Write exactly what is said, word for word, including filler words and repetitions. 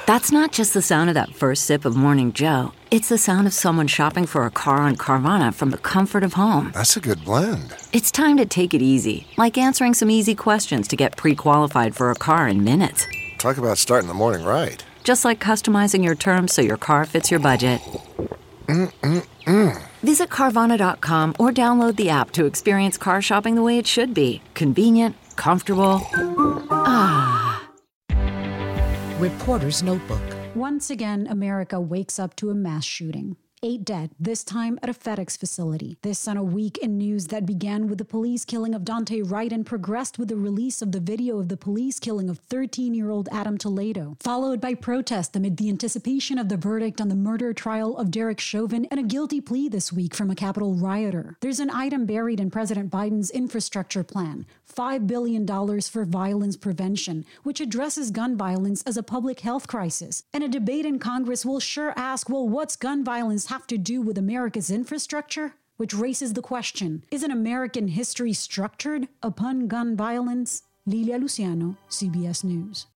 That's not just the sound of that first sip of Morning Joe. It's the sound of someone shopping for a car on Carvana from the comfort of home. That's a good blend. It's time to take it easy, like answering some easy questions to get pre-qualified for a car in minutes. Talk about starting the morning right. Just like customizing your terms so your car fits your budget. Mm-mm-mm. Visit Carvana dot com or download the app to experience car shopping the way it should be. Convenient, comfortable. Ah. Reporter's Notebook. Once again, America wakes up to a mass shooting. Eight dead, this time at a FedEx facility. This on a week in news that began with the police killing of Daunte Wright and progressed with the release of the video of the police killing of thirteen-year-old Adam Toledo, followed by protest amid the anticipation of the verdict on the murder trial of Derek Chauvin and a guilty plea this week from a Capitol rioter. There's an item buried in President Biden's infrastructure plan, five billion dollars for violence prevention, which addresses gun violence as a public health crisis. And a debate in Congress will sure ask, well, what's gun violence have to do with America's infrastructure? Which raises the question, isn't American history structured upon gun violence? Lilia Luciano, C B S News.